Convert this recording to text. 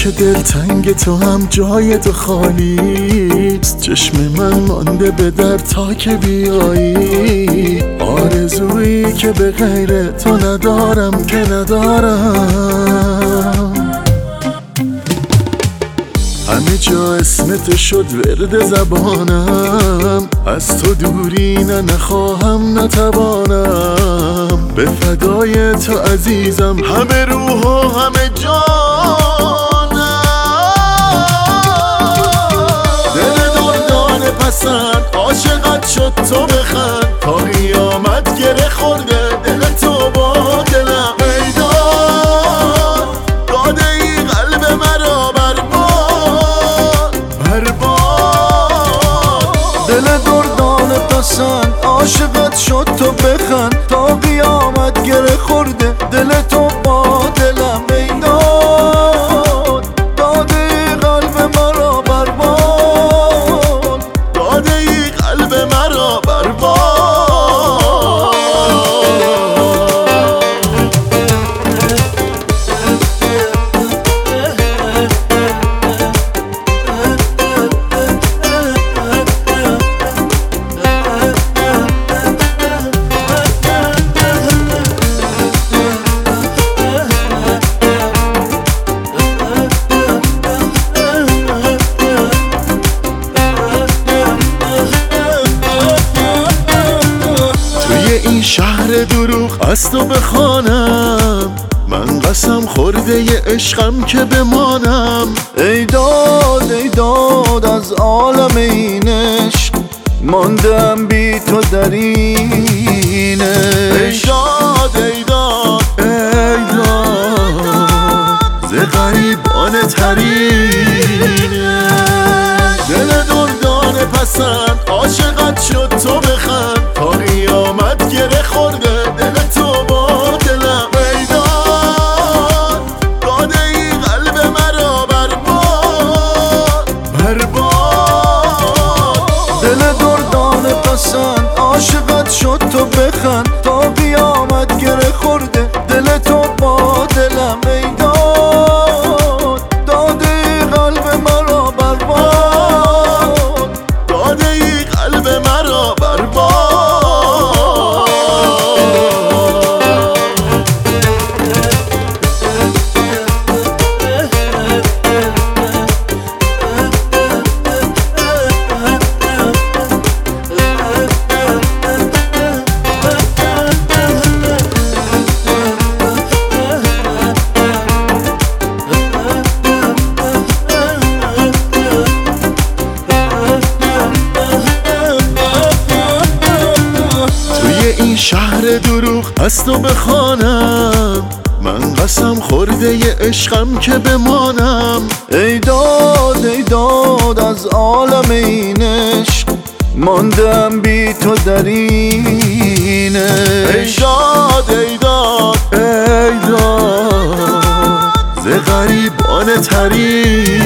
که دلتنگ تو هم جای تو خالیست. چشم من مانده به در تا که بیایی، آرزویی که به غیر تو ندارم که ندارم. همه جا اسم تو شد ورد زبانم، از تو دوری نه نخواهم نتوانم. به فدای تو عزیزم همه روح و همه جانم. دل دردان پسند عاشقت شد تو بخند، تا قیامت گره خورده دل تو با دلم. میدان داده ای قلب مرا دل دردان پسند عاشقت شد تو بخند، تا قیامت گره خورده دل تو با دلم. میدان داده ای قلب مرا برباد، داده ای قلب مرا برباد. این شهر دروغ از تو بخوانم، من قسم خورده ی عشقم که بمانم. ای داد از عالم این عشق، ماندم بی تو در این عشق. ای داد ز غریبان ترینه. دل دردان پسند عاشقت شد تو بخند، تا قیامت گره خورده دل تو با دلم. میدان داده ای قلب مرا برباد. دل دردان پسند عاشقت شد تو بخند، تا قیامت گره خورده دل تو با دلم. میدان داده ای قلب مرا برباد، داده ای قلب مرا برباد. این شهر دروغ از تو بخوانم، من قسم خورده ی عشقم که بمانم. ای داد از عالم این عشق، ماندم بی تو در این عشق. ای داد ز غریبان ترین